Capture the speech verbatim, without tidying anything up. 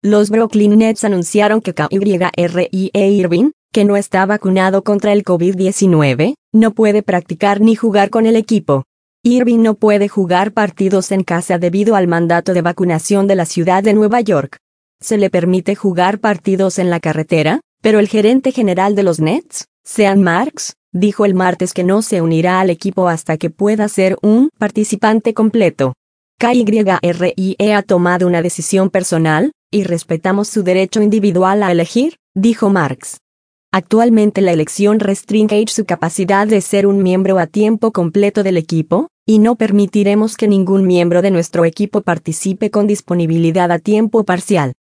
Los Brooklyn Nets anunciaron que Kyrie Irving, que no está vacunado contra el COVID diecinueve, no puede practicar ni jugar con el equipo. Irving no puede jugar partidos en casa debido al mandato de vacunación de la ciudad de Nueva York. Se le permite jugar partidos en la carretera, pero el gerente general de los Nets, Sean Marks, dijo el martes que no se unirá al equipo hasta que pueda ser un participante completo. Kyrie ha tomado una decisión personal, y respetamos su derecho individual a elegir, dijo Marks. Actualmente la elección restringe su capacidad de ser un miembro a tiempo completo del equipo, y no permitiremos que ningún miembro de nuestro equipo participe con disponibilidad a tiempo parcial.